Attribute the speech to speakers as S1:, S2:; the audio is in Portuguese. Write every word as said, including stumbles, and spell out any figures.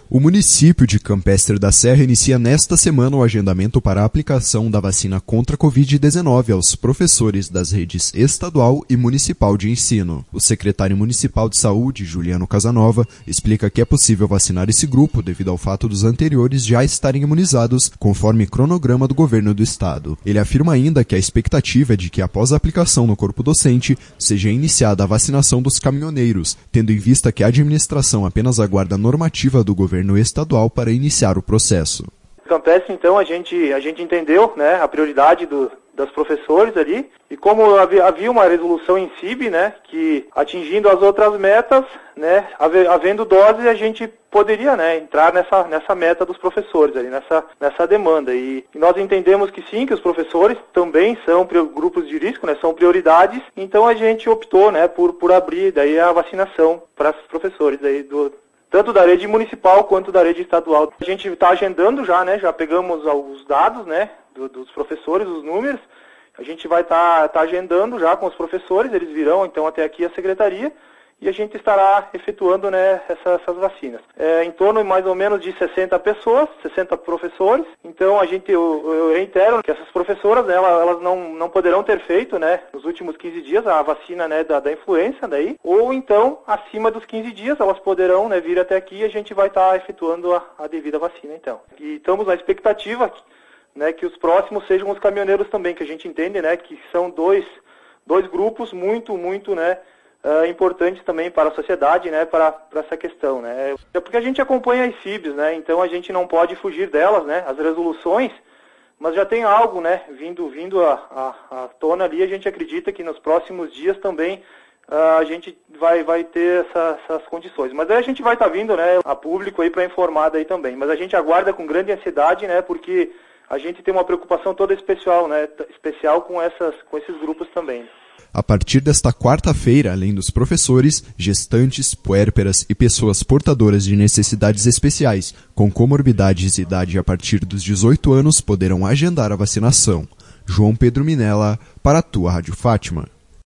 S1: O município de Campestre da Serra inicia nesta semana o agendamento para a aplicação da vacina contra a covid dezenove aos professores das redes estadual e municipal de ensino. O secretário municipal de saúde, Juliano Casanova, explica que é possível vacinar esse grupo devido ao fato dos anteriores já estarem imunizados, conforme cronograma do governo do estado. Ele afirma ainda que a expectativa é de que após a aplicação no corpo docente, seja iniciada a vacinação dos caminhoneiros, tendo em vista que a administração apenas aguarda a normativa do governo governo estadual para iniciar o processo.
S2: Campestre, então, a gente, a gente entendeu, né, a prioridade do, das professores ali, e como havia, havia uma resolução em C I B, né, que atingindo as outras metas, né, havendo dose, a gente poderia, né, entrar nessa, nessa meta dos professores ali, nessa, nessa demanda. E, e nós entendemos que sim, que os professores também são grupos de risco, né, são prioridades, então a gente optou, né, por, por abrir daí a vacinação para os professores aí do tanto da rede municipal quanto da rede estadual. A gente está agendando já, né? Já pegamos os dados, né? Do, dos professores, os números. A gente vai estar tá, tá agendando já com os professores, eles virão então até aqui a secretaria e a gente estará efetuando, né, essa, essas vacinas. É, em torno mais ou menos de sessenta pessoas, sessenta professores. Então a gente, eu, eu reitero que essas professoras, né, elas, elas não, não poderão ter feito, né, nos últimos quinze dias a vacina, né, da, da influenza daí, ou então acima dos quinze dias elas poderão, né, vir até aqui e a gente vai estar tá efetuando a, a devida vacina então. E estamos na expectativa, né, que os próximos sejam os caminhoneiros também, que a gente entende, né, que são dois, dois grupos muito, muito, né, Uh, importantes também para a sociedade, né, para, para essa questão, né. É porque a gente acompanha as C I Bs, né, então a gente não pode fugir delas, né, as resoluções, mas já tem algo, né, vindo, vindo à a, a, a tona ali, a gente acredita que nos próximos dias também uh, a gente vai, vai ter essa, essas condições. Mas aí a gente vai estar tá vindo, né, a público aí para informar daí também, mas a gente aguarda com grande ansiedade, né, porque a gente tem uma preocupação toda especial, né, especial com, essas, com esses grupos também.
S1: A partir desta quarta-feira, além dos professores, gestantes, puérperas e pessoas portadoras de necessidades especiais, com comorbidades e idade a partir dos dezoito anos, poderão agendar a vacinação. João Pedro Minella, para a tua Rádio Fátima.